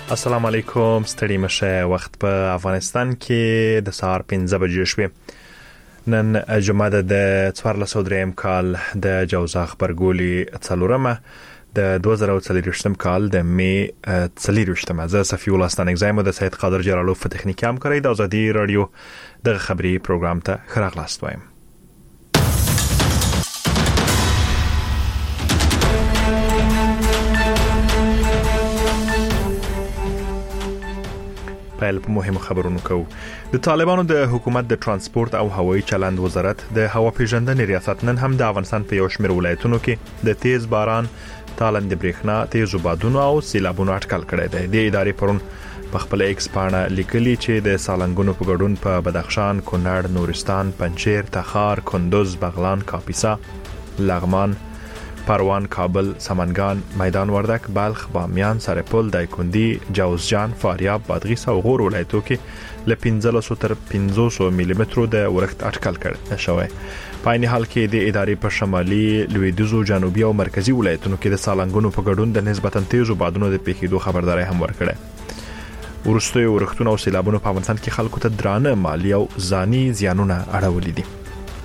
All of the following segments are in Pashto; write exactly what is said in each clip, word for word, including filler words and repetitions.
السلام علیکم، ستړي مشه. وخت په افغانستان کې د سهار پنځه بجې شوې. نن جمعه د څوارلس سوه دریم کال د جوزا خبرګولي څلورمه د دوه زره څلرویشتم کال د می څلرویشتمه. زه صفی الله ستانکزایم د سید قادر جلالوف په تخنیکي همکارۍ د ازادي رادیو د خبري پروګرام ته ښه راغلاست وایم. پیل په مهمو خبرونو کوو. د طالبانو د حکومت د ترانسپورت او هوایي چلند وزارت د هوا پیژندنې ریاست نن هم د افغانستان په یو شمېر ولایتونو کې د تیز باران، تالند برېښنا، تیزو بادونو او سیلابونو اټکل کړی دی. د ادارې پرون په خپل ایکس پاڼه لیکلي چې د سالنګونو په ګډون په بدخشان، کونړ، نورستان، پنجشیر، تخار، کندوز، بغلان، کاپیسا، لغمان، پروان، کابل، سمنگان، میدان وردک، بلخ، بامیان، سرپل، دایکندی، جوزجان، فاریاب، بادغیس او غور ولایتونو کې ل پنځلس تر پنځوس ملي مترو د ورښت اټکل کړی شوی. په عین حال کې د ادارې په شمالي، لویدیځو، جنوبي او مرکزی ولایتونو کې د سالنګونو په ګډون د نسبتا تیزو بادونو د پیښېدو خبرداري هم ورکړه. ورستوي ورښتونه او سیلابونو په افغانستان کې خلکو ته درانه مالی او ځاني زیانونه اړولي دي.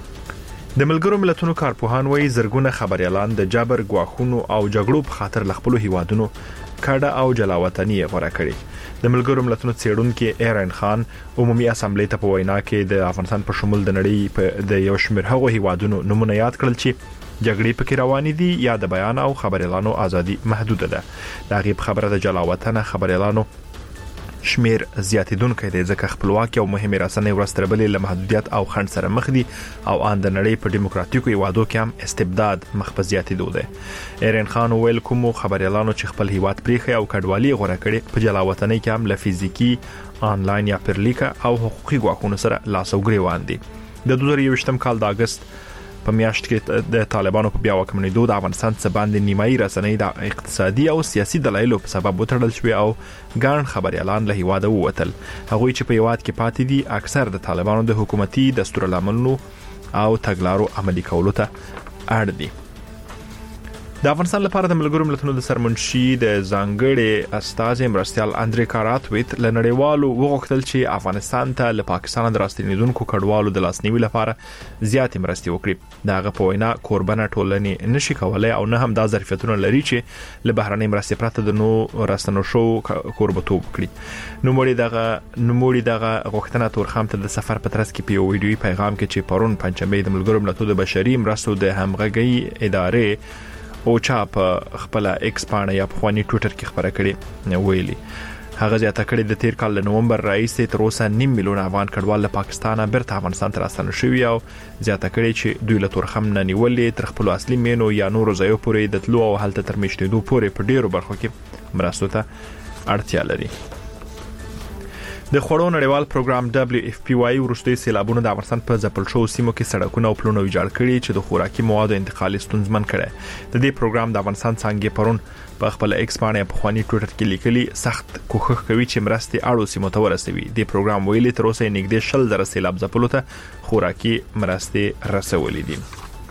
د ملګرو ملتونو کارپوهان وایي زرګونه خبريالان د جبر، ګواښونو او جګړو په خاطر لخپلو هیوادونو کډه او جلاوطني غوړه کړي. د ملګرو ملتونو څېړونکو ایران خان عمومي اسامبلې ته په وینا کې د افغانستان په شمول د نړۍ په د یو شمېر هغو هیوادونو نمونه یاد کړل چې جګړې پکې روانې دي یا د بیان او خبريالانو ازادي محدوده ده. دا غیب خبره د جلاوطن خبريالانو شمیر زیاتیدونکو دی ځکه خپلواکي او مهمه رسنۍ ورستربلې له محدودیت او خنډ سره مخ دي او ان د نړۍ په دیموکراتیکو هیوادو کې هم استبداد مخ په زیاتیدو دی. ایران خان ویل کوم خبريالانو چې خپل هیواد پریخي او کډوالي غوړه کړي په جلاوطنۍ کې هم له فزیکی، آنلاین یا پرلیکه او حقوقي ګواښونو سره لاس او ګریوان دي. د دوه زره یوویشتم کال د اگست په میاشت کې د طالبانو په بیا واکمنېدو د افغانستان څخه باندې نیمایي رسنۍ د اقتصادي او سیاسي دلایلو په سبب وتړل شوې او ګڼ خبريالان له هیواده ووتل. هغوی چې په هیواد کې پاتې دي اکثر د طالبانو د حکومتي دستورالعملونو او تګلارو عملي کولو ته اړ دي. د افغانستان لپاره د ملګرو ملتونو د سرمنشي د ځانګړي استازي مرستيال اندري کاراتویت له نړیوالو وغوښتل چې افغانستان ته له پاکستان د راستنیدونکو کډوالو د لاسنیوي لپاره زیات مرستې وکړي. دا غو په وینا کوربنه ټولنې نشي کولای او نه هم د ظرفیتونو لري چې له بهرنۍ مرستې پرته د نو راستنو شو کوربتوب کړي. نو موري دغه نو موري دغه غوښتنه تورخم ته د سفر په ترڅ کې په ویډیوي پیغام کې چې پرون پنځمې د ملګرو ملتونو د بشري مرستو د همغږي ادارې او چا په خپل ایکس پاڼه یا په خواني ټوئیټر کې خبره کړې ویلي. هغه زیاته کړې د تیر کال د نومبر رئیس تر اوسه نیم میلیون افغان کډوال له پاکستانه بیرته افغانستان ته راستنه شوي او زیاته کړې چې دوی له تورخم نه نیولې تر خپل اصلي مینو یا نورو ځایو پورې د تلو او هلته تر میشتېدو پورې په ډیرو برخو کې مرستو ته اړتیا لري. د خوړو نړیوال پروګرام دبليو اف پی واي ورستوي سیلابونو د افغانستان په ځپل شو سیمو کې سړکونه او پلونه ویجاړ کړي چې د خوراکي موادو انتقال ستونزمن کړي. د دې پروګرام د افغانستان څنګه پرون په خپل ایکس باندې په خواني ټوئیټر کې لیکلي سخت کوښښ کوي چې مرستې اړو سیمو ته ورسوي. د پروګرام ویلي تر اوسه نږدې شل زره سیلاب ځپلو ته خوراکي مرستې رسولې دي.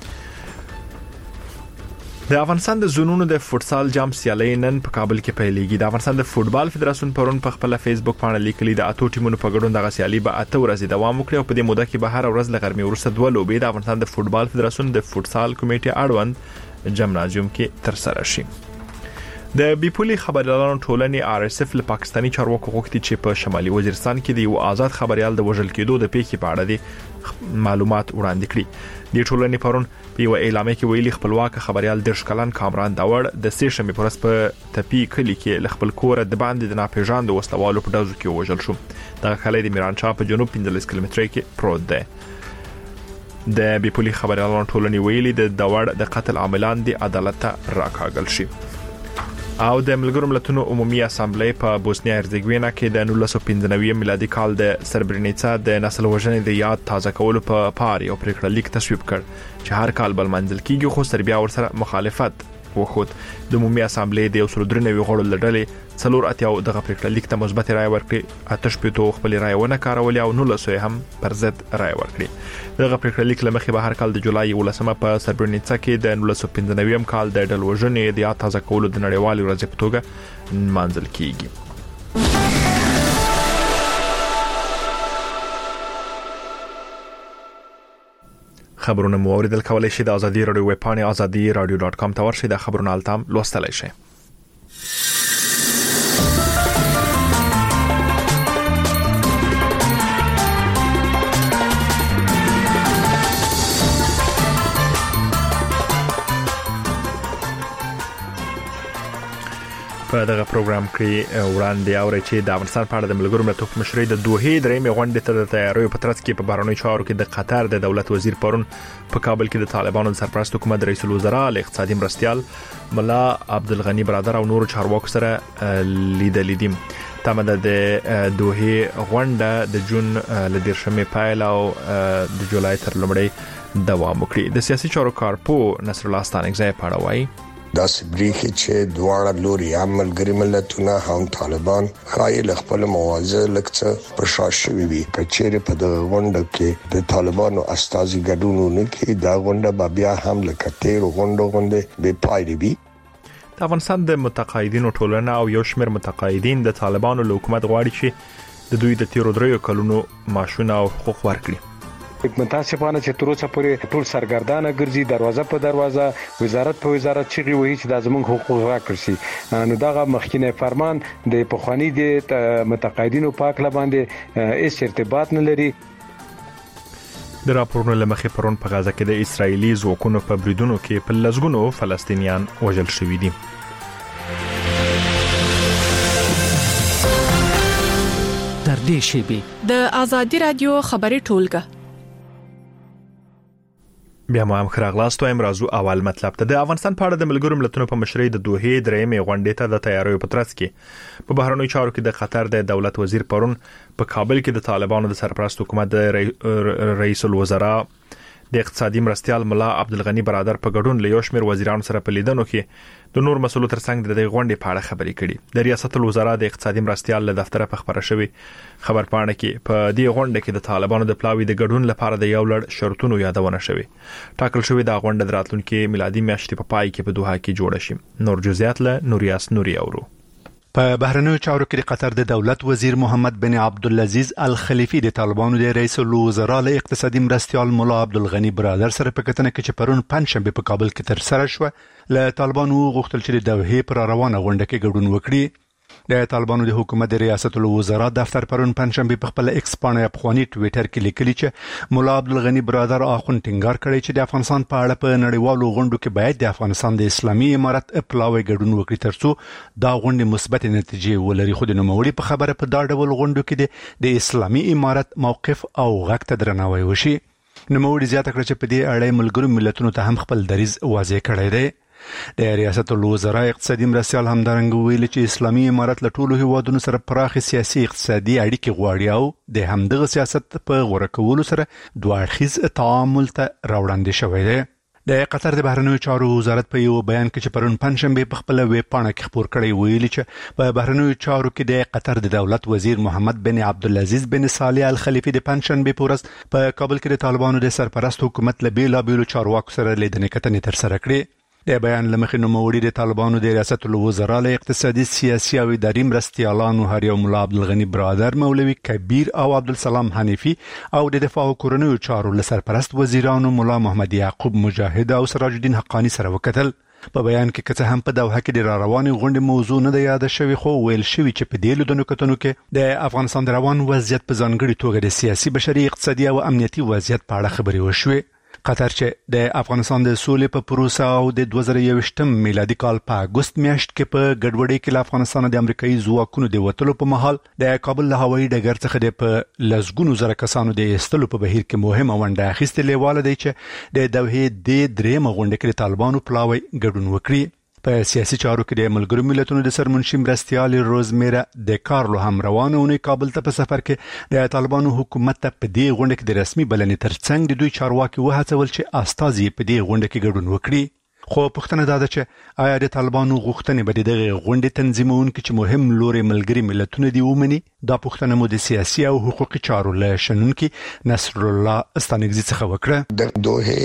د افغانستان د زونونو د فوتسال جام سیالي نن په کابل کې پیلېږي. د افغانستان د فوتبال فدراسیون پرون په خپل فیسبوک باندې لیکلي د اتو ټیمونو په ګډون د سیالي به اته ورځې دوام وکړي او په دې موده کې به هر ورځ له غرمې وروسته دوه لوبې د افغانستان د فوتبال فدراسیون د فوتسال کمیټې اړوند جمنازیوم کې تر سره شي. د بیپولي خبريالانو ټولنې آر اس اف له پاکستاني چارواکو غوښتي چې په شمالي وزیرستان کې د یو آزاد خبريال د وژل کېدو د پیښې په اړه د معلومات وړاندې کړي. د ټولنې پرون په یو اعلامیه کې ویلي خپلواک خبريال د شکلان کامران داوړ د سې شنبه پر ورځ په تپی کلی کې ل خپل کور د باندې د ناپېژاندو وسلوالو په ډزو کې وژل شو. دا کلی د میرانشاه په جنوب پنځلس کیلومتره کې پروت دی. د بیپولي خبريالانو ټولنې ویلي د داوړ د قتل عاملان د عدالت ته راکاږل شي. او د ملګرو ملتونو عمومي اسامبلې په بوسنیا هرزګوینا کې د نولس سوه پنځه نوي میلادي کال د سربرینیڅا د نسل وژنې د یاد تازه کولو په پاره یو پریکړه لیک تصویب کړ چې هر کال بل منځل کیږي خو سربیا ورسره مخالفت وخود. د عمومي اسامبلې د یو سل درې نوي غړو لړلې څلور اتیاو دغه پریکړه لیک ته مثبت رائے ورکړي، آتش پېټو خپل رائے ونه کارولې او نولس هم پر ضد رائے ورکړي. دغه پریکړه لیک لمخې به هر کال د جولای یولسمه په سربرینیڅا کې د نولس سوه پنځه نوي کال د ډلوژنې د یاد تازه کولو د نړیوالې ورځې په توګه منځل کیږي. خبرونه مو اوریدل کولای شئ د ازادي رادیو ویب پاڼې ازادي رادیو ډاټ کام ته ورشئ د خبرونو التام لوستلای شئ. په دغه پروګرام کې وړاندې اوري چې د افغانستان په اړه د ملګرو ملتونو په مشرۍ د دوحې درېمې غونډې ته د تیاریو په ترڅ کې په بهرنیو چارو کې د قطر د دولت وزیر پرون په کابل کې د طالبانو سرپرست حکومت رئیس الوزرا له اقتصادي مرستيال ملا عبدالغنی برادر او نور چارواکو سره لیدل دي. تمه ده د دوحې غونډه د جون ل دیرشمې پایل او د جولای تر لومړۍ دوام وکړي. د سیاسي چارو کارپو نصر الله ستانکزی په اړه وایي دا سبریخي چې دواړه لوري عمل ګری ملتونه هم طالبان خایل خپل موازه لکڅه پرشاشوي وي کچېره په د غونډه کې د طالبانو استازي ګډونونه کې دا غونډه بیا هم لکټیر غونډه غونډه به پایلي وي. د افغانستان د متقاعدینو ټولنه او یو شمېر متقاعدین د طالبانو له حکومت غواړي چې د دوی د تیرو دریو کلونو معاشونه او حقوق ورکړي. متاسفانه چې تر اوسه پورې ټول سرګردانه ګرځي، دروازه په دروازه، وزارت په وزارت چې وایي چې د زمونږ حقوق راکړي شي. نو دغه مخکینه فرمان د پخوانی د متقاعدینو پاک لباندې هیڅ ارتباط نه لري. د راپورونو لمخې پرون په غزه کې د اسرایلی ځواکونو په بریدونو کې په لږونو فلسطینیان وژل شوي دي. در دې شیبي د ازادي رادیو خبري ټولګه بیا مو هم خراغلاستو امرازو اول مطلب ته د افغانستان په اړه د ملګرو ملتونو په مشرۍ د دوحې درېمې غونډې ته د تیاریو په ترڅ کې په بهرنیو چارو کې د قطر د دولت وزیر پرون په کابل کې د طالبانو د سرپرست حکومت د رئیس الوزرا د اقتصادي مرستيال ملا عبدالغنی برادر په ګډون له یو شمېر وزیرانو سره په لیدنو کې د نور مسولو ترڅنګ د دې غونډې په اړه خبرې کړي. د ریاست الوزرا د اقتصادي مرستيال له دفتر په خبره شوی خبر پاڼه کې په دې غونډه کې د طالبانو د پلاوی د ګډون لپاره د یو لړ شرطونو یادونه شوی. ټاکل شوی د غونډې دراتلونکو میلادي میاشتې په پای کې په دوحه کې جوړه شي. نور جزئیات له نوریاس نوري اورو. په بهرنیو چارو کې د قطر د دولت وزیر محمد بن عبدالعزیز الخلیفی د طالبانو د رئیس الوزرا له اقتصادي مرستيال مولا عبدالغنی برادر سره په کتنه کې چې پرون پنځشنبه په کابل کې تر سره شو له طالبانو غوښتل چې د دوحې پر روانه غونډه کې ګډون وکړي. د طالبانو د حکومت د ریاست الوزرا دفتر پرون پنځشنبه په خپل ایکس باندې افغاني ټوئیټر کې لیکلي چې مولا عبدالغنی برادر اخون ټینګار کړی چې د افغانستان په اړه په نړیوالو غونډو کې باید د افغانستان د اسلامي امارت پلاوی ګډون وکړي ترڅو دا غونډه مثبت نتیجې ولري. خو د نوموړي په خبره په دا ډول غونډو کې د اسلامي امارت موقف او غږ ته درناوی وشي. نوموړي زیاته کړ چې په دې اړه ملګرو ملتونو ته هم خپل دریځ واضح کړی دی. د ریاست الوزرا اقتصادي مرستيال همدارنګ ویل چې اسلامي امارت له ټولو هیوادونو سره پراخ سیاسي اقتصادي اړیکې غواړي او د همدغه سیاست په غوړه کولو سره دوه اړخیز تعامل ته راوړاندې شوی دی. د قطر د بهرنیو چارو وزارت په یو بیان کې چې پرون پنځشنبه په خپل ویب پاڼه کې خبر کړی ویلي چې په بهرنیو چارو کې د قطر د دولت وزیر محمد بن عبدالعزیز بن صالح الخلیفی د پنځشنبه په ورځ په کابل کې د طالبانو د سرپرست حکومت له بیلابیلو چارواکو سره لیدنې کتنې تر سره کړې. د بیان لمخې نوموړي د طالبانو د ریاست الوزرا له اقتصادي سیاسي او اداري مرستيالانو هر یو مولا عبدالغنی برادر مولوي کبیر او عبدالسلام حنیفی او د دفاع او کورنیو چارو له سرپرست وزیرانو مولا محمد یعقوب مجاهد او سراج الدین حقانی سره وکتل. په بیان کې کڅه هم په دوحه کې د رواني غونډې موضوع نه د یاد شوی خو ویل شوی چې په دې لیدنو کتنو کې د افغانستان د روان وضعیت په ځانګړي توګه د سیاسي بشري اقتصادي او امنیتي وضعیت په اړه خبرې وشوي. قطر چې د افغانستان د سولې په پروسه او د دوه زره یوویشتم میلادي کال په اگست میاشت کې په ګډوډۍ کې له افغانستان د امریکایي ځواکونو د وټلو په مهال د کابل له هوایي ډګر څخه د په لزګونو زره کسانو د ایستلو په بهیر کې مهمه ونډه اخیستلې واله دی چې د دوحې د درېمه غونډه کې د طالبانو پلاوی ګډون وکړي. په سیاسي چارو کې د ملګرو ملتونو د سرمنشي مرستيال روزمیرا د کارلو هم روانه ونی کابل ته په سفر کې د طالبانو حکومت ته په دې غونډه کې د رسمي بلنې ترڅنګ د دوی چارواکي وهڅول چې استازي په دې غونډه کې ګډون وکړي. خو پوښتنه دا ده چې آیا د طالبانو غوښتنې به دغه غونډې تنظیمونکي چې مهم لوري ملګری ملتونه دی ومني؟ دا پوښتنه مو د سیاسي او حقوقي چارو له شنونکي نصر الله استانګزي څخه وکړه. د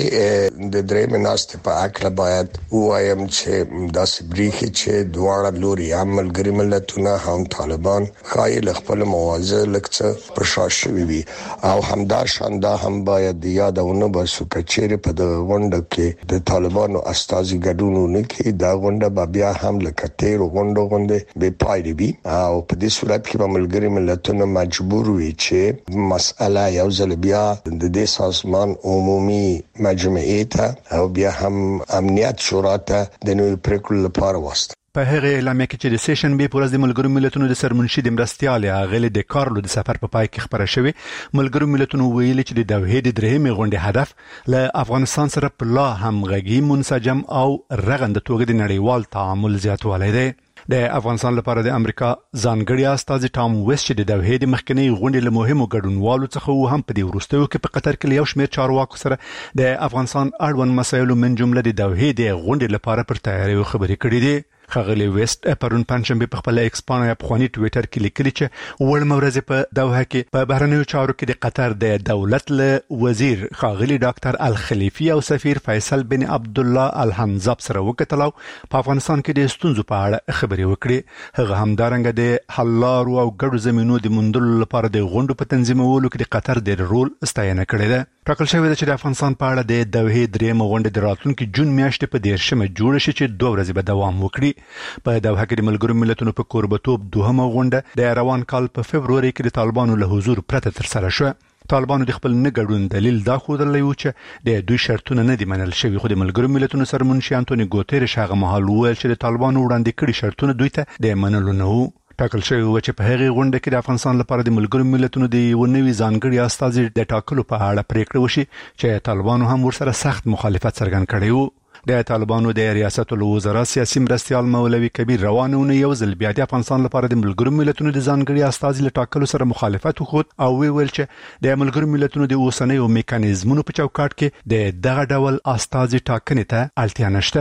دوه د درې مناسته په اکل باید وایم چې داسې بریخي چې دواړه لوري ملګری ملتونه هم طالبان خایل خپل موازه لکڅ پرشاشوي وي او همدا شاندا هم باید یادونه بسو کچېره په د غونډه کې د طالبانو استازي ګډون نه کوي. دا غونډه بیا هم لکه تیر غونډه غونډه به پای دی او په دې صورت کې به ملګری ملتونه مجبور وي چې مسأله یو ځل بیا د دې سازمان عمومي مجموعې ته او بیا هم امنیت شورا ته د نوې پریکړې لپاره واست. په هغه اعلامیه کې چې د سیشن بي پورز د ملګرو ملتونو د سرمنشي د مرستيال غلي د کارلو د سفر په پای کې خبره شوې. ملګرو ملتونو ویلي چې د دوحې د درېمې غونډې هدف له افغانستان سره په لا همغږي منسجم او رغنده توګه د نړیوال تعامل زیاتوالی دی. د افغانستان لپاره د امریکا ځانګړي استازي ټام ویست چې د دوحې د مخکنی غونډې له مهمو ګډونوالو څخه هم په دې وروستیو کې په قطر کې یو شمېر چارواکو سره د افغانستان اړوند مسایلو من جمله د دوحې د غونډې لپاره پر تیاری خبرې کړې دي. خغلی ویست پرون پنځشنبه په خپل ایکس پاڼه په خواني ټوئیټر کې لیکلي چې وړ مورزه په دوحه کې په بهرنیو چارو کې د قطر د دولت له وزیر خغلی ډاکټر الخلیفي او سفیر فیصل بن عبد الله الحنزب سره وکتلو په افغانستان کې د ستونزو په اړه خبرې وکړي. هغه همدارنګه د حل لارو او ګډو زمينو د موندلو لپاره د غونډو په تنظیمولو کې د قطر د رول ستاینه کړې ده. ټاکل شوی ده چې د افغانستان په اړه د دوحې درېمه غونډه د راتلونکي جون میاشتې په دیرشمه جوړ شي چې دوه ورځې به دوام وکړي. په دوحه کې د ملګرو ملتونو په کوربتوب دوهمه غونډه د روان کال په فبروري کې د طالبانو له حضور پرته تر سره شوه. طالبانو د خپل نه ګډون دلیل دا ښودلی و چې د دوی شرطونه نه دي منل شوي، خو د ملګرو ملتونو سرمنشي انټونی ګوتریش هغه مهال وویل چې د طالبانو وړاندې کړي شرطونه دوی ته د منلو نه وو. ټاکل شوی و چې په هغه غونډه کې د افغانستان لپاره د ملګرو ملتونو د یو نوي ځانګړي استازي د ټاکلو په اړه پریکړه وشي چې طالبانو هم ورسره سخت مخالفت څرګند کړی وو. د طالبانو د ریاست الوزرا سیاسي مرستيال مولوي کبیر روانونه یو ځل بیا د افغانستان لپاره د ملګرو ملتونو د ځانګړي استازي له ټاکلو سره مخالفت وکړ او ویل چې د ملګرو ملتونو د اوسنیو میکانیزمونو په چوکاټ کې د دغه ډول استازي ټاکنې ته اړتیا نشته.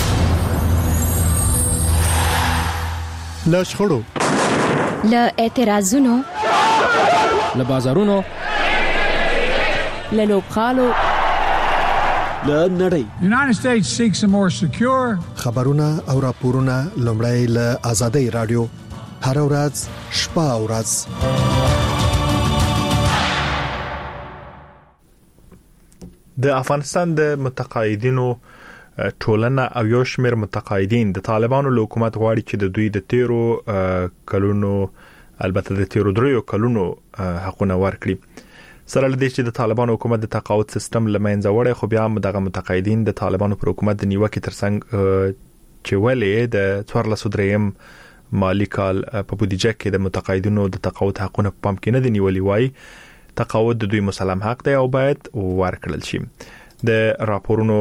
له شخړو، له اعتراضونو، له بازارونو، له لوبخالو، له نړۍ. The United States seeks a more secure. خبرونه او راپورونه لومړی له آزادۍ رادیو هر ورځ شپه او ورځ. د افغانستان د متقاعدینو ټولنه او یو شمېر متقاعدین د طالبانو له حکومت غواړي چې د دوی د تیرو کلونو البته د تیرو دریو کلونو حقونه ورکړي. سره لدې چې د طالبانو حکومت د تقاعد سیستم لمنځه وړي، خو بیا هم دغه متقاعدین د طالبانو پر حکومت د نیوکې ترڅنګ چې ولې د څوارلس دریم مالی کال په بودیجه کې د متقاعدینو د تقاعد حقونه په پام کې نه دي نیولي، وایي تقاعد د دوی مسلم حق دی او باید ورکړل شي. د راپورونو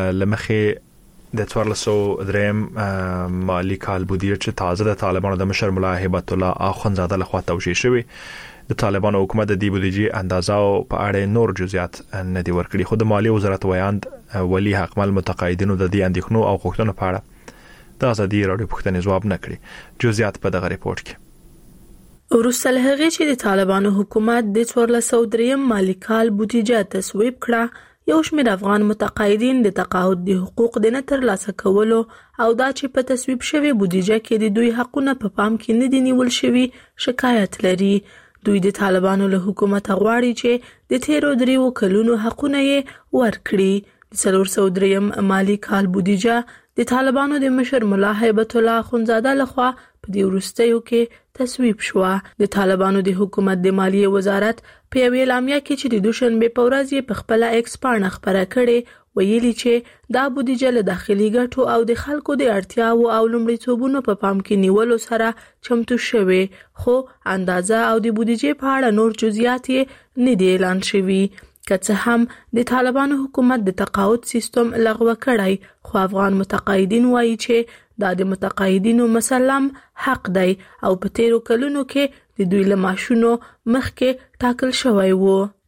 لمخې د څوارلس دریم مالی کال بودیجه چې تازه د طالبانو د مشر ملا هیبت الله اخوندزاده لخوا توشیح شوی، د طالبانو حکومت د دې بودیجې اندازه او په اړه نور جزئیات نه دي ورکړي. خو د مالی وزارت ویاند ولی حقمل متقاعدینو د دې اندېښنو او غوښتنو په اړه د ازادي راډیو پوښتنې ځواب نه کړي. جزئیات په دغه ریپورت کې. وروسته له هغې چې د طالبانو حکومت د څوارلس دریم مالی کال بودیجه تصویب کړه، یو شمېر افغان متقاعدین د تقاعد د حقوق د نه ترلاسه کولو او دا چې په تصویب شوی بودیجه کې د دوی حقونه په پام کې نه دي نیول شوي شکایت لري. دوی د طالبانو له حکومت غواړي چې د تیرو دریو کلونو حقونه یې ورکړي. د څلور سوه دریم مالی کال بودیجه د طالبانو د مشر ملا هیبت الله اخوندزاده لخوا په دې وروستیو کې تصویب شوه. د طالبانو د حکومت د مالیې وزارت په یوه اعلامیه کې چې د دوشنبه په ورځ یې په خپل ایکس پاڼه خبره کړې ویلي چې دا بودیجه له داخلي ګټو او د خلکو د اړتیاو او لومړیتوبونو په پام کې نیولو سره چمتو شوی، خو اندازه او د بودیجې په اړه نور جزئیات یې نه دي اعلان شوي. که څه هم د طالبانو حکومت د تقاعد سیستم لغوه کړی، خو افغان متقاعدین وایي چې دا د متقاعدینو مسلم حق دی او په تیرو کلونو کې د دوی له معاشونو مخکې ټاکل شوی وو.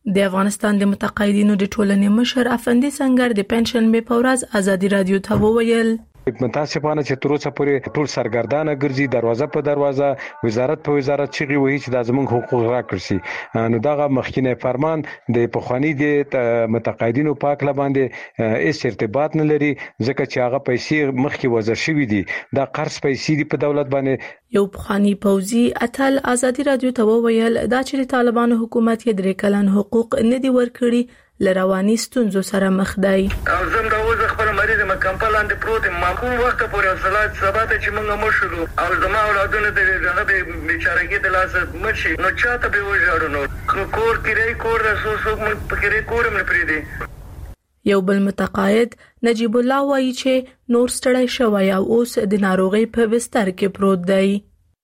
د افغانستان د متقاعدینو د ټولنې مشر افندي سنگر د پنشن می پورز ازادي رادیو ته وویل متاسفانه چې تر اوسه پورې ټول سرګردانه ګرځي دروازه په دروازه وزارت په وزارت چغي وایي چې د زمونږ حقوق راکړي نو دغه مخکینه فرمان د پخوانی د متقاعدینو پاک لباندې هیڅ ارتباط نه لري ځکه چې هغه پیسې مخکې وزر شوې دي د قرض پیسې دی په دولت باندې یو پخوانی پوزي اتل ازادي رادیو ته وویل دا چې طالبانو حکومت یې درې کلن حقوق نه دی ورکړي لرواني ستونزو سره مخ دی او زم دا وځ خپل مریض م کمپلاند پروت ما کوم وخت پورې صلات سبات چې موږ مو شروع او زما اولادونه د هغه بیچارهګي د لاس مچي نو چاته به وژاړو نو کور کړي کور رسو سو موږ پکې کورم نه پریدي یو بل متقاعد نجیب الله وایي چې نور ستړی شوی او اوس د ناروغي په بستر کې پروت دی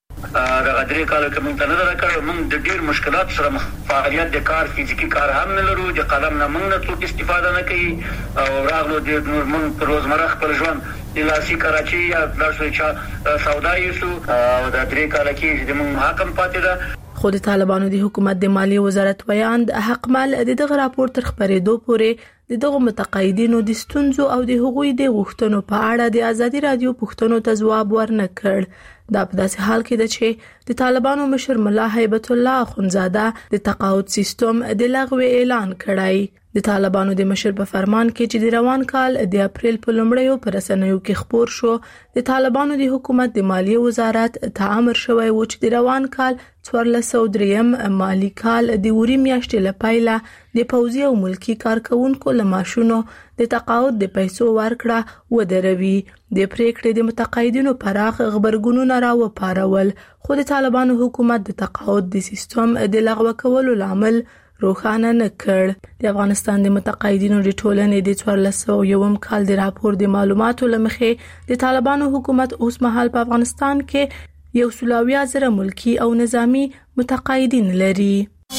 دا غدري کال کې موږ ته نه راکړو موږ د ډیر مشکلات سره فعالیت د کار فزیکی کار هم نه لرو د قلم نه موږ نه څوک استفاده نه کوي او راغلو د موږ په روزمره خپل ژوند د لاسي کراچي یا د سوچا سودا یسو او د درې کال کې د موږ حکم پاتې ده خو د طالبانو د حکومت د مالی وزارت ویاند حق مال د دغه راپور تر خبرېدو پورې د دغه متقاعدینو د ستونزو او د حقوقي د غوښتنو په اړه د ازادي رادیو پوښتنو ته ځواب ورنکړ دا په داسې حال کې ده چې د طالبانو مشر ملا هیبت الله اخونزاده د تقاعد سیستم د لغوه اعلان کړی د طالبانو د مشر په فرمان کې چې د روان کال د اپریل په لومړیو پر رسنیو کې خبر شو د طالبانو د حکومت د مالیه وزارت ته امر شوی و چې د روان کال څوارلس سوه دریم مالی کال د وری میاشتې لپاره د پوځي او ملکی کارکونکو لماشونو د تقاعد د پیسو ورکړه ودروي د پریکړې د متقاعدینو پراخ خبرګونونه راوپارول خو د طالبانو حکومت د تقاعد د سیستم د لغوه کولو لامل روښانه نه کړ د افغانستان د متقاعدینو د ټولنې د څوارلس سوه یوم کال د راپور د معلوماتو لمخې د طالبانو حکومت اوس مهال په افغانستان کې یو سلاویا زره ملکی او نظامی متقاعدین لري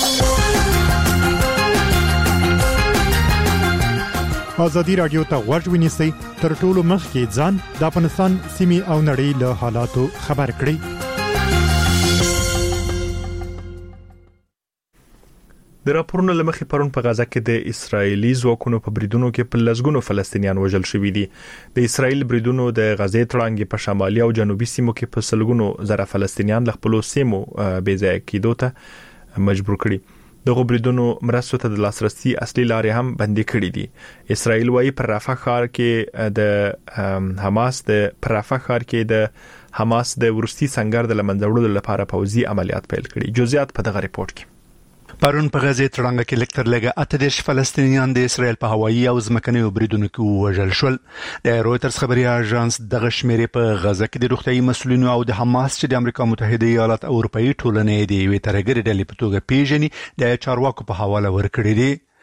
ازادي رادیو ته غوږ ونیسئ تر ټولو مخکې ځان د افغانستان سیمې او نړۍ له حالاتو خبر کړئ د راپورونو لمخې پرون په غزا کې د اسرایلی ځواکونو په بریدونو کې په لسګونو فلسطینیان وژل شوي دي د اسرایل بریدونو د غزې تړانګې په شمالي او جنوبي سیمو کې په سلګونو زره فلسطینیان له خپل سیمو بې ځای کېدو ته مجبور کړي دغه بریدونو مرستو ته د لاسرسي اصلي لارې هم بندي کړې دي اسرایل وايي پر رافح ښار کې د حماس د پر رافح ښار کې د حماس د ورستي سنگر د لمنځوړلو لپاره پوځي عملیات پیل کړي جزئیات په دغه ریپورت کې پرون په غزې تړانګه کې لکتر لګه اته دیش فلسطینیان د اسرایل په هوایي او ځمکني بریدونو کې وژل شول د رويټرز خبري اژانس دغه شمیرې په غزه کې د روغتيایي مسؤلینو او د حماس چې د امریکا متحده ایالات او اروپאי ټولنې دی وی ترګری ډلې په توګه پیژني د چارواکو په حواله ورکړي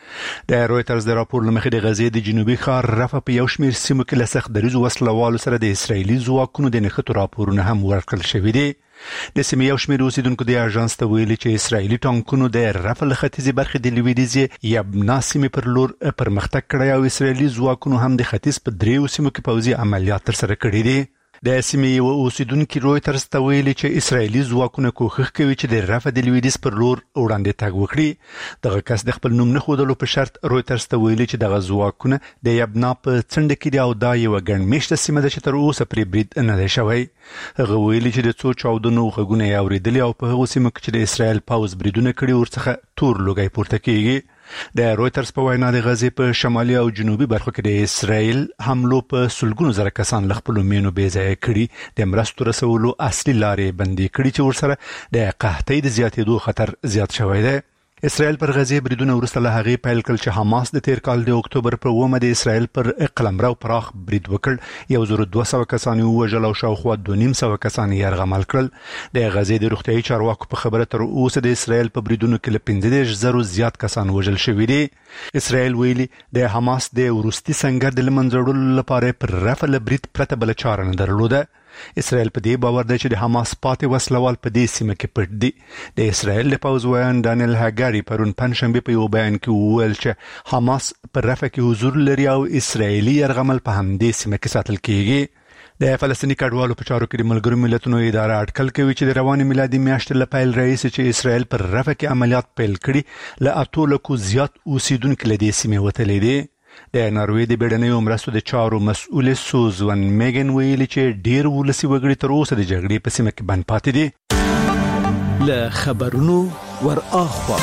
دي د رويټرز د راپور لمخې د غزې د جنوبي ښار رفح په یو شمېر سیمو کې لسخ دریزو وسلوالو سره د اسرایلی ځواکونو د نښتو راپورونه هم ورکړل شوي دي د سیمې یو شمېر اوسیدونکو د اژانس ته ویلي چې اسرایلی ټانکونو د رفح له ختیځې برخې د لویدیځې یبنا سیمې پر لور پرمختګ کړی او اسرایلی ځواکونو هم د ختیځ په دریو سیمو کې پوځي عملیات ترسره کړي دي د سیمې یو اوسیدونکو رويټرز ته ویلي چې اسرایلی ځواکونه کوښښ کوي چې د رفح د لویدیځ پر لور وړاندې تګ وکړي دغه کس د خپل نوم نه ښودلو په شرط رويټرز ته ویلي چې دغه ځواکونه د یبنا په څنډه کې دی او دا یو ګڼمېشته سیمه ده چې تر اوسه پرې برید نه دی شوی هغه ویلي چې د څو چاودنو غږونه یې اورېدلي او په هغو سیمو کې چې د اسرایل پوځ بریدونه کړي ورڅخه تور لوګی پورته کیږي د رويټرز په وینا د غزې په شمالي او جنوبي برخو کې د اسرایل حملو په سلګونو زره کسان له خپل مینو بې ځای کړي د مرستو رسولو اصلي لارې بندي کړي چې ورسره د قحطۍ د زیاتېدو خطر زیات شوی دی اسرائیل پر غزې بریدونه وروسته له هغې پیل کړل چې حماس د تیر کال د اکتوبر پر اوومه د اسرائیل پر قلمرو پراخ برید وکړ یو زر دوه سوه کسان ووژل او شاوخوا دوه نیم سوه کسان یې یرغمل کړل د غزې د روغتیایي چارواکو په خبره تر اوسه د اسرائیل په بریدونو کې له پنځه دېرش زرو زیات کسان وژل شوي دي اسرائیل ویلي د حماس د وروستي سنگر د لمنځه وړلو لپاره پر رفح له برید پرته بله چاره نه درلوده اسرائیل په دې باور دی چې د حماس پاتې وسلوال په دې سیمه کې پټ دي د اسرائیل د پوځ ویان دانیل هاګاری پرون پنځشنبه په یو بیان کې وویل چې حماس پر رفح کې حضور لري او اسرائیلي یرغمل په همدې سیمه کې ساتل کیږي د فلسطیني کډوالو په چارو کې د ملګرو ملتونو اداره اټکل کوي چې د رواني میلادي میاشتې له پیل راهیسې چې اسرائیل پر رفح کې عملیات پیل کړي له اتو لکو زیات اوسیدونکو له دې سیمې وتلي دي. د ناروې د بیړنیو مرستو د چارو مسؤل سوزون میګن ویلي چې ډیر ولسي وګړي تر اوسه د جګړې په سیمه کې بند پاتې دي. له خبرونو ور اخوا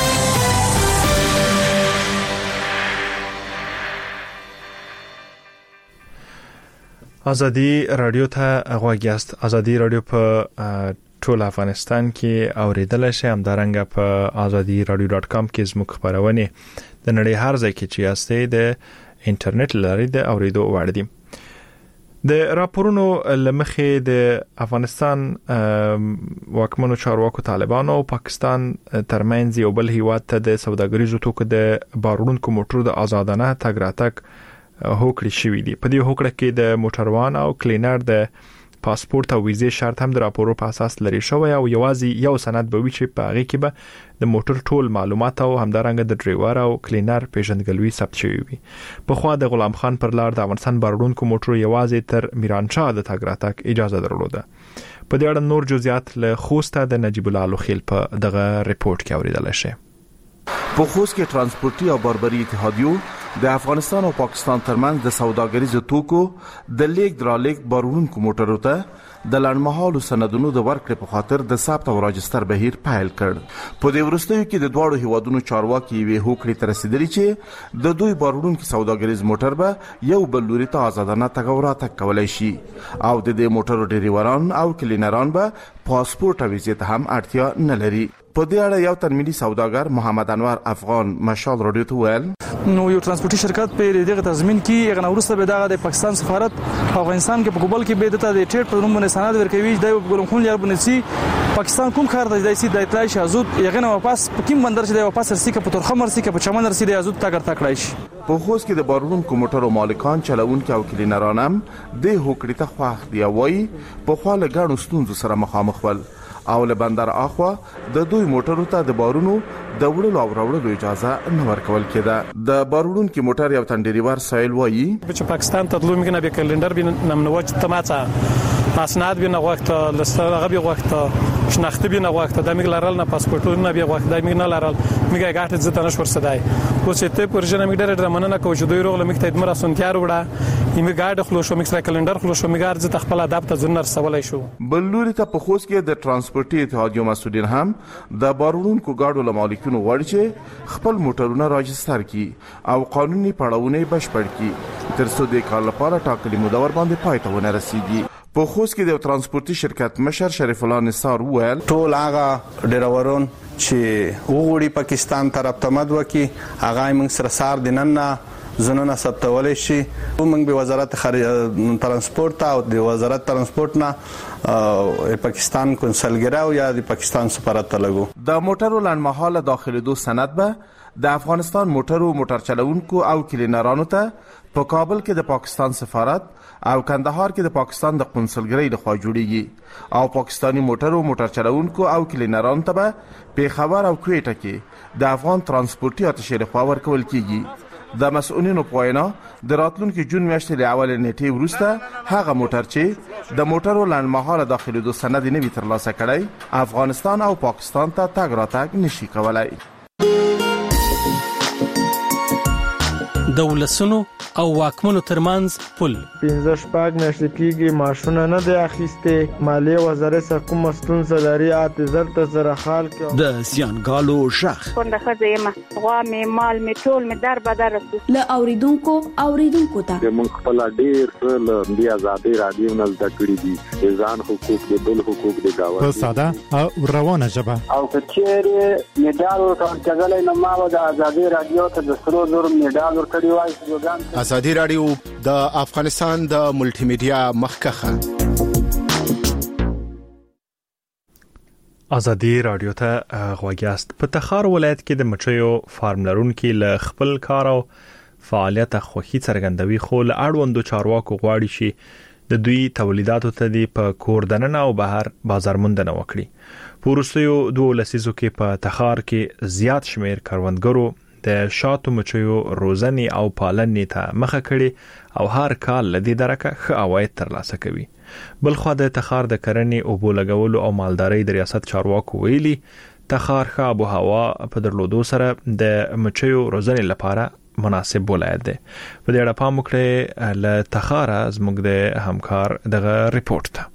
ازادي رادیو ته غواګیاست. ازادي رادیو په ټول افغانستان کې اوریدل شي، هم دارنګه په ازادي رادیو ډاټ کام کې زموږ خبرونه د نړۍ هر ځای کې چې یاستئ د انټرنیټ لاري د اوریدو وړ دي. د راپورونو لمخې د افغانستان واکمنو چارواکو طالبانو او پاکستان ترمنځ یو بل هیواد ته د سوداګریزو توکو د بارونکو موټرو د آزادانه تګ راتګ هوکړه شوې دي. په دې هوکړه کې د موټروان او کلینر د پاسپورت او ویزې شرط هم د راپورو په اساس لري شوی او یوازې یو سند به وي چې په هغه کې به د موټر ټول معلومات او همدارنګه د ډرایور او کلینر پیژندګلوي ثبت شوی وي. په خوا د غلام خان پر لار د افغانستان بارونکو موټرو یوازې تر میرانشاه د تګ راتګ اجازه درلوده. په دې اړه نور جزئیات له خوسته د نجیب الله لوخیل په دغه ریپورت کې اوریدل شي. په خوست کې ترانسپورتي او باربري اتحادیو د افغانستان او پاکستان ترمنځ د سوداګریزو توکو د لیک درالیک بارونکو موټرو ته د لړمحالو سندونو د ورکړې په خاطر د ثبت او راجستر بهیر پیل کړ. په دې وروستیو کې د دواړو هیوادونو چارواکي یې هوکړې ته رسیدلي چې د دوی بارونکو سوداګریز موټر به یو بل لوري ته آزادانه تګ او راتګ کولای شي او د دې موټرو ډریوران او کلینران به پاسپورت او ویزې ته هم اړتیا نه لري. په دې اړه یو تنمیلي سوداګر محمد انور افغان مشال رادیو ته ویل نو یو ترانسپورتي شرکت په دغه تضمین کې هغه ورسته به دغه د پاکستان سفارت په افغانستان کې په ګوبل کې به دته د ټریډ په نوم باندې سند ورکوي د ګلم خون لار باندې سي پاکستان کوم کار دی دایسي د اطلاع شازود یغه نو واپس په کوم بندر چې د واپس رسي کې په ترخه مرسي کې په چمن رسي د ازود تاګر تکړای شي. په خوست کې د بارونکو موټرو مالکان چلوونکو او کلینران هم د هوکړې ته خوښ دی وایي په خوا له ګڼو ستونزو سره مخامخ ول او له بندر اخوا د دوی موټرو ته د بارونو د وړلو او راوړلو اجازه نه ورکول کېده. د بارونکو موټر یو تندریوار سایل وایي چې پاکستان ته تلو میکنه به کلندر بین نمنوچ تماڅه اسناد بینه وخت لستغه به وخت شناخته بینه وخت د میګ لارل نه پاسپورتونه به وخت د میګ نه لارل میګه غاټ زته نشور صداي او چې ته پرجنه میګ ډېر درمنه کو چې دوی روغله میګ ته مر اسونتیار وړه ایمه ګاډ خلو شو میګ کلندر خلو شو میګ ارزه خپل ادب ته زنر سوالای شو. بل لوري ته په خوست کې د ترانسپورتي اتحادیو مسؤلین هم د بارونکو ګاډو له مالکینو غواړي چې خپل موټرونه راجستر کړي او قانوني پړاوونه بشپړ کړي تر څو د کال لپاره ټاکلي موده ور باندې پای ته ونه رسیږي. په خوست کې د ترانسپورتي شرکت مشر شریف الله نثار ویل ټول هغه ډرایورون چې وګړي پاکستان طرف ته مد وکي هغه موږ سره سار دیننه زنونه ثبتول شي. موږ به وزارت ترانسپورت او د وزارت ترانسپورت نه پاکستان کنسلګرا او یا د پاکستان سفارت ته لګو. د موټرو لنمحاله داخلي دو سند به د افغانستان موټرو موټر چلوونکو او کلینرانو ته په کابل کې د پاکستان سفارت او کندهار کې د پاکستان د قونسلګرۍ لخوا جوړیږي او پاکستانی موټرو موټر چلوونکو او کلینرانو ته به پیښور او کویټه کې د افغان ترانسپورتي اتشې لخوا ورکول کیږي. د مسؤلینو په وینا د راتلونکي جون میاشتې له اول نیټې وروسته هغه موټر چې د موټرو لنډمهاله داخلي دو سند نه وي ترلاسه کړی افغانستان او پاکستان ته تګ راتګ نشي کولای. د ولسونو او واکمنو ترمنځ پل پنځه شپږ میاشتې کېږي ماشونه نه دی اخیسته مالیه وزارت سره کوم ستونزه لري اته زرت سره حال کې د زیانګالو شخ څنګه خزه ما غوا می مال می ټول می در بدر ل اوریدونکو اوریدونکو ته موږ خپل ډیر څه د آزادي رادیو نه زده کړی دي ځان حقوق د بل حقوق د گاوه په ساده او روانه ژبه او کچېره میډال ورکړل نو ما د آزادي رادیو ته د سرو زر میډال ورکړی وای. آزادي رادیو د افغانستان د ملټي میډیا مخکخه آزادي رادیو ته غوږیاست. په تخار ولایت کې د مچیو فارم لرونکو ل خپل کار او فعالیت خوخي څرګندوي خو ل اړوندو چارواکو غواړي شي د دوی تولیداتو ته دی په کوردننه او بهر بازار موندنه وکړي. پورستیو دوه لسیزو کې په تخار کې زیات شمیر کاروندګرو د شاتو مچیو روزنی او پالنې ته مخه کړي او هر کال لدی درکه ښه عواید ترلاسه کوي. بلخو د تخار د کرنې او بولګولو او مالدارۍ د ریاست چارواکو ویلي تخار ښه آب و هوا په درلودو سره د مچیو روزنې لپاره مناسب ولایت دی. په دې اړه پام وکړئ له تخار زموږ د همکار دغه ریپورت ته.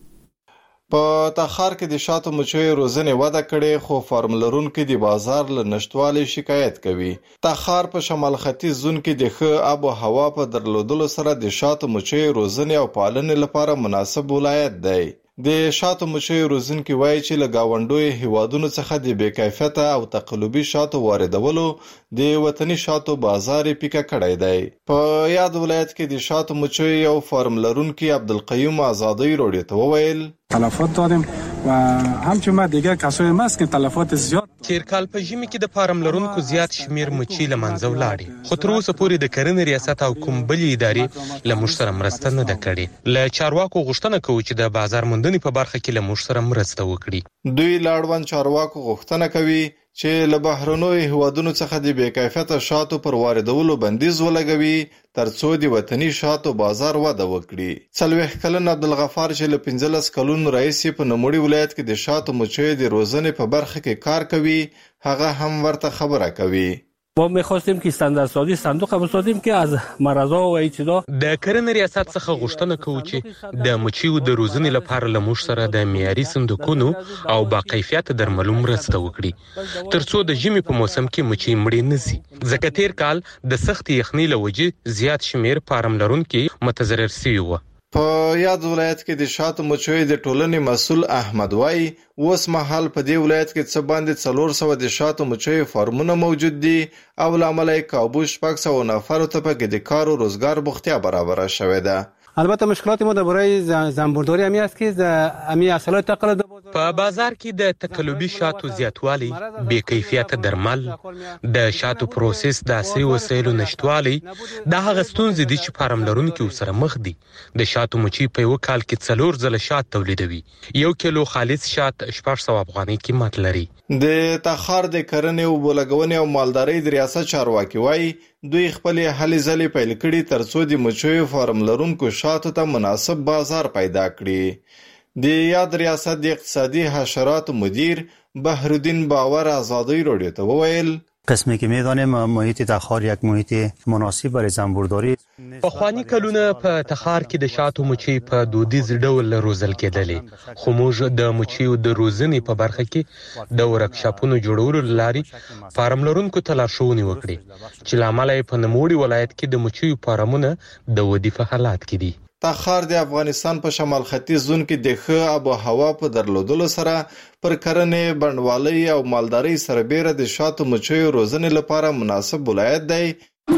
په تخار کې د شاتو مچیو روزنې وده کړې خو فارم لرونکو د بازار له نشټوالي شکایت کوي. تخار په شمال ختیځ زون کې د ښه آب و هوا په درلودلو سره د شاتو مچیو روزنې او پالنې لپاره مناسب ولایت دی. د شاتو مچیو روزونکي وایي چې له گاونډوي هیوادونو څخه د بې کیفیته او تقلبي شاتو واردولو د وطني شاتو بازار پیکه کړی دی. په یاد ولایت کې د شاتو مچیو یو فارم لرونکي عبدالقیوم آزادی روډي ته وویل تلفات دادیم و همچنین دیگر کسایی هم هست که تلفات زیاد تیر کال په ژمي کې د فارم لرونکو زیات شمیر مچي له منځه ولاړې، خو تر اوسه پورې د کرنې ریاست او کوم بلې ادارې له موږ سره مرسته نه ده کړې. له چارواکو غوښتنه کوو چې د بازار موندنې په برخه کې له موږ سره مرسته وکړي. دوی لاړوند چارواکو غوښتنه کوي چې له بهرنیو هیوادونو څخه د بې کیفیته شاتو پر واردولو بندیز ولګوي ترڅو د وطني شاتو بازار وده وکړي. څلوېښت کلن عبدالغفار چې له پنځلس کلونو راهیسې په نوموړي ولایت کې د شاتو مچیو د روزنې په برخه کې کار کوي، هغه هم ورته خبره کوي. ما می‌خواستیم که استانداردسازی صندوق بسازیم که از مرضا و چیزا د کرنې ریاست څخه غوښتنه کوو چې د مچیو د روزنې لپاره له موږ سره د معیاري صندوقونو او با کیفیت درملو مرسته وکړي ترڅو د ژمي په موسم کې مچي مړې نه شي، ځکه تیر کال د سخت یخنۍ له وجې زیات شمیر فارم لرونکي متضرر شوي وو. په یاد ولایت کې د شاتو مچیو د ټولنې مسؤل احمد وای اوس مهال په دې ولایت کې څه باندې څلور سوه د شاتو مچیو فارمونه موجود دي او له امله یې کابو شپږ سوه نفرو ته پکې د کار او روزګار بوختیا برابره شوې ده. البته مشکلات ما درباره زنبورداری همی است که همی اصالت تقلید په بازار کې د تقلبي شاتو زیاتوالی، بې کیفیت درمل، د شاتو پروسس د عصري وسایلو نشټوالی د هغه ستونزې دي چې فارم لرونکي ورسره مخ دي. د شاتو مچي په یو کال کې څلور ځله شات تولیدوي. یو کیلو خالص شات شپږ سوه افغانۍ قیمت لري. د تخار د کرنې او بولګونې او مالدارۍ د ریاست چارواکي وایي دوی خپلې هلې ځلې پیل کړي ترڅو د مچیو فارم لرونکو شاتو ته مناسب بازار پیدا کړي. د یاد ریاست د اقتصادي حشراتو مدیر بهرالدین باور آزادی روډي ته وویل قسمی که میدانیم محیط تخار یک محیط مناسب برای زنبورداری. پخوانی کلونه په تخار کې د شاتو مچي په دودیز ډول روزل کېدلې، خو موږ د مچیو د روزنې په برخه کې د ورکشاپونو جوړولو لارې فارم لرونکو ته لارښوونې وکړې چې له امله یې په نوموړي ولایت کې د مچیو فارمونه د ودې په حالات کې دي. تخار د افغانستان په شمال ختیځ زون کې د ښه آب و هوا په درلودلو سره پر کرنې، بڼوالۍ او مالدارۍ سربېره د شاتو مچیو روزنې لپاره مناسب ولایت دی.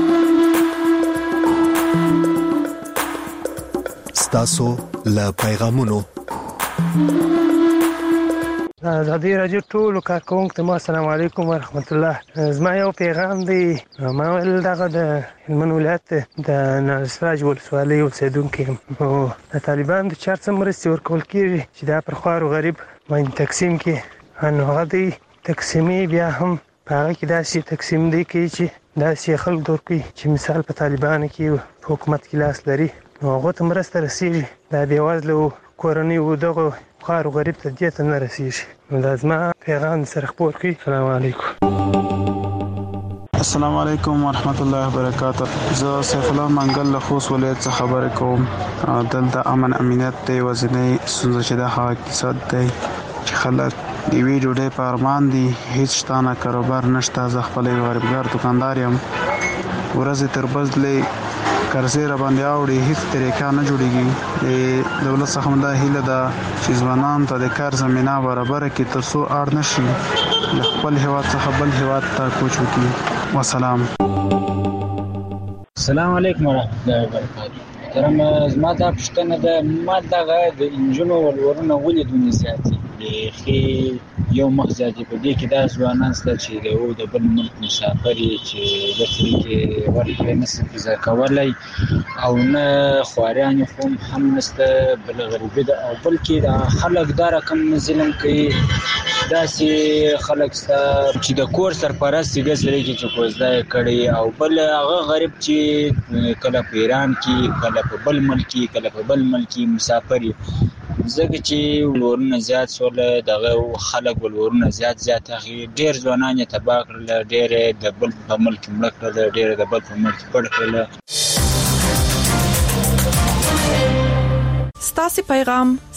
ستاسو له پیغامونو ازادي رادیو ټولو کارکونکو ته السلام علیکم ورحمت الله. زما یو پیغام دی، ما ول دغه د هلمند ولایت د نارسراج ولسوالۍ اوسېدونکی یم او د طالبانو د چار څه مرستې ورکول کېږي چې دا پر خوار غریب باندې تقسیم کړي، نو هغه دی تقسیمي بیا هم په هغه کې داسې تقسیم دی کوي چې داسې خلک دور کوي چې مثال په طالبانو کې په حکومت کې لاس لري، نو هغو ته مرسته رسېږي، دا بېوزلو کورنیو دغو خوار غریب ته دې ته نه رسېږي. نو دا زما پیغام سره خپور کړي. السلام علیکم. السلام علیکم ورحمت الله وبرکاته. زه سیف الله منګل له خوست ولایت څخه خبرې کوم. دلته امن امنیت دی ورځنی ستونزه چې د هغه اقتصاد دی چې خلک د یوې ډوډۍ په ارمان دي، هیڅ شته نه، کاروبار نشته. زه خپل یو غریبګار دوکاندار یم، ورځې تر بزلې قرضې را باندې اوړي، هیڅ طریقه نه جوړېږي. د دولت څخه دا هیله ده چې ځوانانو ته د کار زمینه برابره کړي ترڅو اړ نه شي له خپل هېواد څخه بل هېواد ته کوچ وکړي. وسلام. السلام علیکم ورحمت الله وبرکاته. ترمه زما دا پوښتنه ده، ما دغه د انجونو ولورونه ولې دونې زیاتې بیخي یو مخ ځاتې په دې کې دا ځوانان شته چې د یو د بل ملک مسافر چې د طریقې ورکړې نشي ګزار کولای او نه خواران خو هم نشته بل غریبي ده او بلکې د خلک دا رقم ظلم کوي داسې خلک شته چې د کور سرپرست ګز لري چې کوزده کړي او بل هغه غریب چې کله په ایران کې کله په بل ملک کې کله په بل ملک کې مسافر زګ چې ورونه زیات شول دغه خلک ولورونه زیات زیات هغه ډیر ځوانان تباہ کړل ډیر د بل په ملک مړ کړل ډیر د بل په ملک پړ کړل. ستاسو پیغام